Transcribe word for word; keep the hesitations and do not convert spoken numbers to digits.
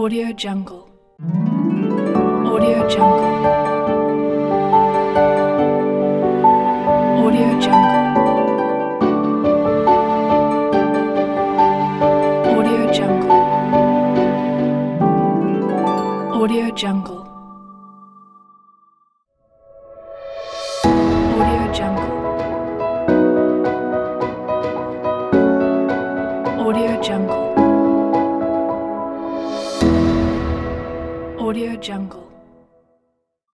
Audio Jungle. Audio Jungle. Audio Jungle. Audio Jungle. Audio Jungle. Audio Jungle. Audio Jungle. Audio Jungle.